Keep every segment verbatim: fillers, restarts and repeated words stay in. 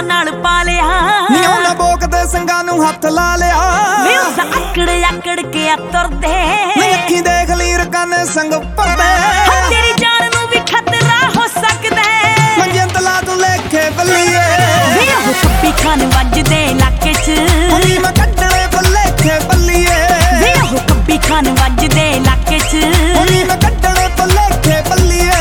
नाल पा लिया नी उन्हां बोकदे संगां नूं हथ ला लिया वे उस आकड़ आकड़ के तुरदे नी अखी देख लीर कन संग परदे तेरी जान नूं भी खतरा हो सकदा मंजे तला तू लेखे बल्लीए वे ओ कब्बी खान वजदे इलाके च हुणी मैं कड्डणे भलेखे बल्लीए वे ओ कब्बी खान वजदे इलाके च हुणी मैं कड्डणे भलेखे बल्लीए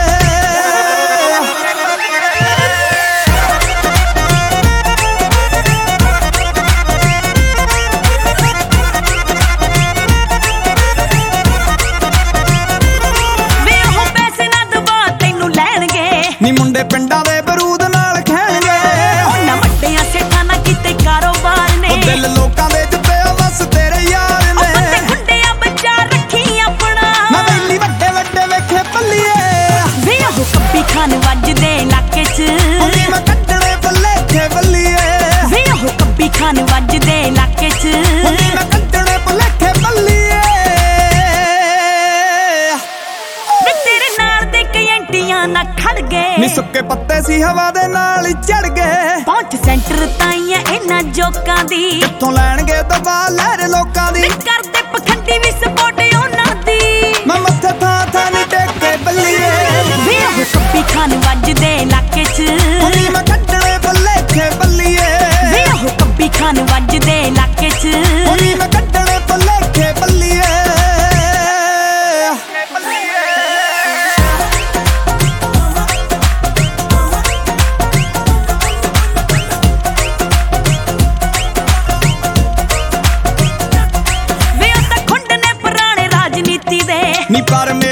नी मुंडे पिंडा दे बरूद नाल खेणगे उन्हां वड्डियां सेठां ना कीते कारोबार ने ओ दिल लोकां दे जुबे बस तेरे यार ने बंदे गुंडियां बचा रखी अपना मैं वेली वड्डे वड्डे वेखे पल्लीए वे ओ कब्बी खान वजदे इलाके च हुणी मैं कड्डणे भलेखे बल्लीए वे ओ कब्बी खान वजदे इलाके च हुणी मैं कड्डणे भलेखे बल्लीए वे तेरे नाल दे कयंटियां ना खड़ गए नी सुक्के पत्ते सी हवा दे नाल चढ़ गए पहुंच सेंटर ताईं इन्हां जोकां दी कित्थों लैणगे दबा लहर लोकां दी करदे पखंडी भी सपोर्ट उन्हां दी मैं मत्थे थां थां नी टेके बल्लीए वे ओ कब्बी खान वजदे इलाके च हुणी मैं कड्डणे भलेखे बल्लीए वे ओ कब्बी खान वजदे इलाके च हुणी मैं कड्डणे भलेखे बल्लीए नी पर